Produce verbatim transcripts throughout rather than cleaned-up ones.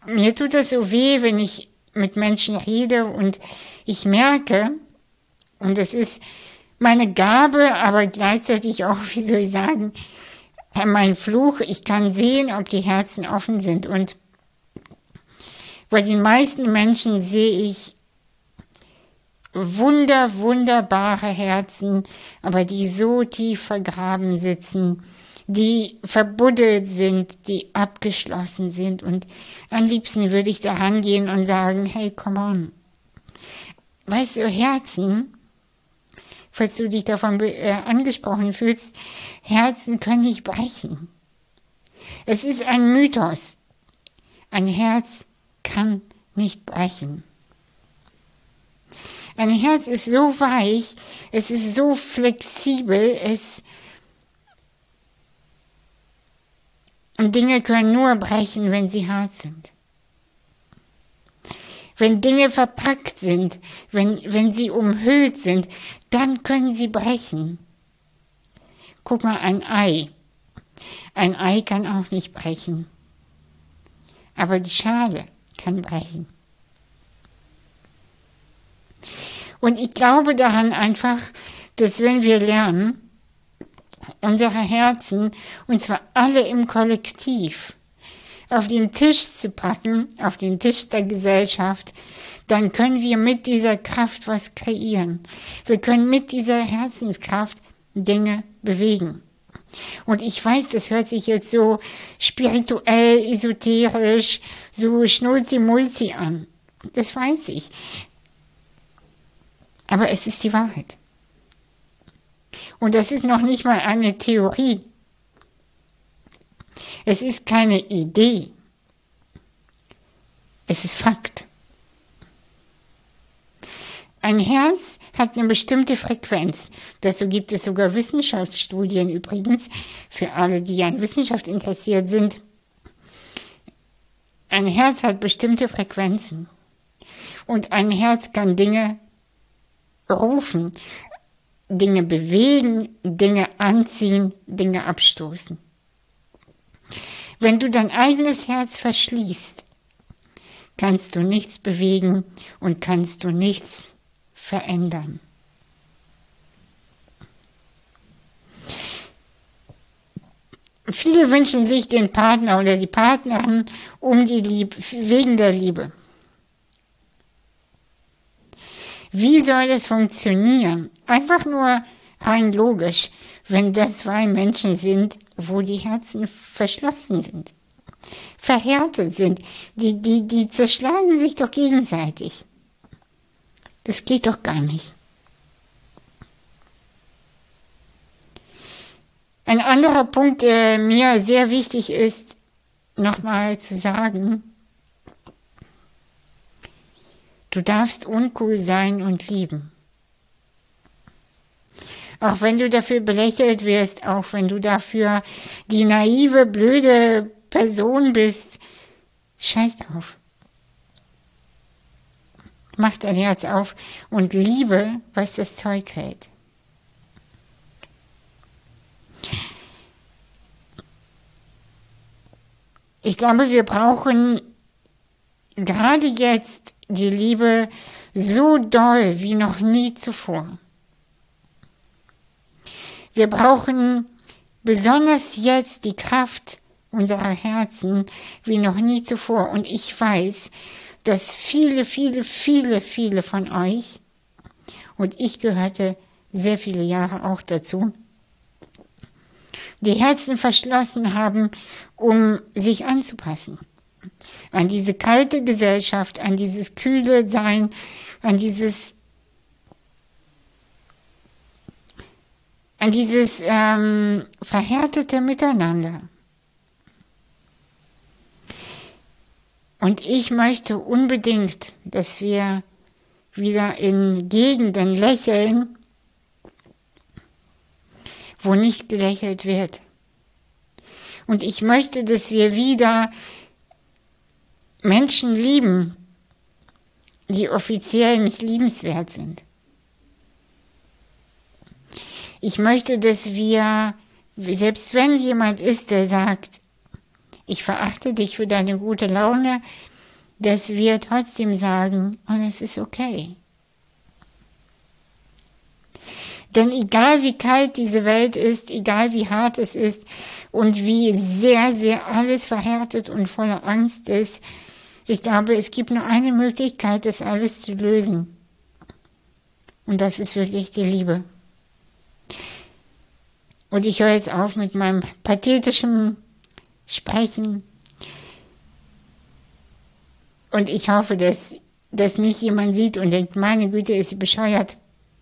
mir tut das so weh, wenn ich mit Menschen rede und ich merke, und das ist meine Gabe, aber gleichzeitig auch, wie soll ich sagen, mein Fluch, ich kann sehen, ob die Herzen offen sind. Und bei den meisten Menschen sehe ich wunder, wunderbare Herzen, aber die so tief vergraben sitzen, die verbuddelt sind, die abgeschlossen sind. Und am liebsten würde ich da rangehen und sagen, hey, come on. Weißt du, Herzen, falls du dich davon äh, angesprochen fühlst, Herzen können nicht brechen. Es ist ein Mythos. Ein Herz kann nicht brechen. Ein Herz ist so weich, es ist so flexibel, es und Dinge können nur brechen, wenn sie hart sind. Wenn Dinge verpackt sind, wenn, wenn sie umhüllt sind, dann können sie brechen. Guck mal, ein Ei. Ein Ei kann auch nicht brechen. Aber die Schale kann brechen. Und ich glaube daran einfach, dass wenn wir lernen, unsere Herzen, und zwar alle im Kollektiv, auf den Tisch zu packen, auf den Tisch der Gesellschaft, dann können wir mit dieser Kraft was kreieren. Wir können mit dieser Herzenskraft Dinge bewegen. Und ich weiß, das hört sich jetzt so spirituell, esoterisch, so schnulzi-mulzi an. Das weiß ich. Aber es ist die Wahrheit. Und das ist noch nicht mal eine Theorie. Es ist keine Idee. Es ist Fakt. Ein Herz hat eine bestimmte Frequenz. Dazu gibt es sogar Wissenschaftsstudien übrigens, für alle, die an Wissenschaft interessiert sind. Ein Herz hat bestimmte Frequenzen. Und ein Herz kann Dinge rufen, Dinge bewegen, Dinge anziehen, Dinge abstoßen. Wenn du dein eigenes Herz verschließt, kannst du nichts bewegen und kannst du nichts verändern. Viele wünschen sich den Partner oder die Partnerin um die Liebe, wegen der Liebe. Wie soll das funktionieren? Einfach nur rein logisch, wenn da zwei Menschen sind, wo die Herzen verschlossen sind, verhärtet sind, die, die, die zerschlagen sich doch gegenseitig. Das geht doch gar nicht. Ein anderer Punkt, der mir sehr wichtig ist, nochmal zu sagen: Du darfst uncool sein und lieben. Auch wenn du dafür belächelt wirst, auch wenn du dafür die naive, blöde Person bist, scheiß drauf. Mach dein Herz auf und liebe, was das Zeug hält. Ich glaube, wir brauchen gerade jetzt die Liebe so doll wie noch nie zuvor. Wir brauchen besonders jetzt die Kraft unserer Herzen wie noch nie zuvor. Und ich weiß, dass viele, viele, viele, viele von euch, und ich gehörte sehr viele Jahre auch dazu, die Herzen verschlossen haben, um sich anzupassen. An diese kalte Gesellschaft, an dieses kühle Sein, an dieses, an dieses ähm, verhärtete Miteinander. Und ich möchte unbedingt, dass wir wieder in Gegenden lächeln, wo nicht gelächelt wird. Und ich möchte, dass wir wieder Menschen lieben, die offiziell nicht liebenswert sind. Ich möchte, dass wir, selbst wenn jemand ist, der sagt, ich verachte dich für deine gute Laune, dass wir trotzdem sagen, und es ist okay. Denn egal wie kalt diese Welt ist, egal wie hart es ist und wie sehr, sehr alles verhärtet und voller Angst ist, ich glaube, es gibt nur eine Möglichkeit, das alles zu lösen. Und das ist wirklich die Liebe. Und ich höre jetzt auf mit meinem pathetischen Sprechen. Und ich hoffe, dass, dass mich jemand sieht und denkt, meine Güte, ist sie bescheuert.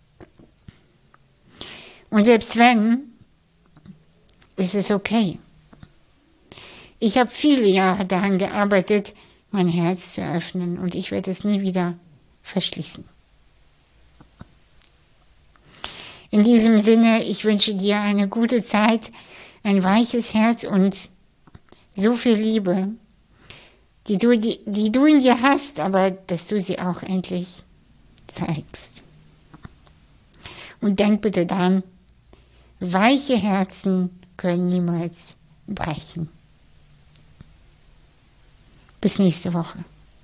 Und selbst wenn, ist es okay. Ich habe viele Jahre daran gearbeitet, mein Herz zu öffnen und ich werde es nie wieder verschließen. In diesem Sinne, ich wünsche dir eine gute Zeit, ein weiches Herz und so viel Liebe, die du, die, die du in dir hast, aber dass du sie auch endlich zeigst. Und denk bitte daran, weiche Herzen können niemals brechen. Bis nächste Woche.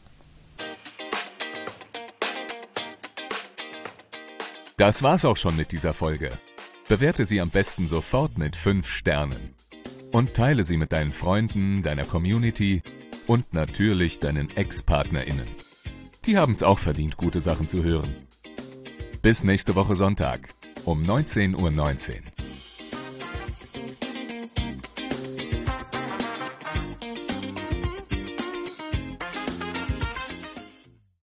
Das war's auch schon mit dieser Folge. Bewerte sie am besten sofort mit fünf Sternen. Und teile sie mit deinen Freunden, deiner Community und natürlich deinen Ex-PartnerInnen. Die haben's auch verdient, gute Sachen zu hören. Bis nächste Woche Sonntag um neunzehn Uhr neunzehn.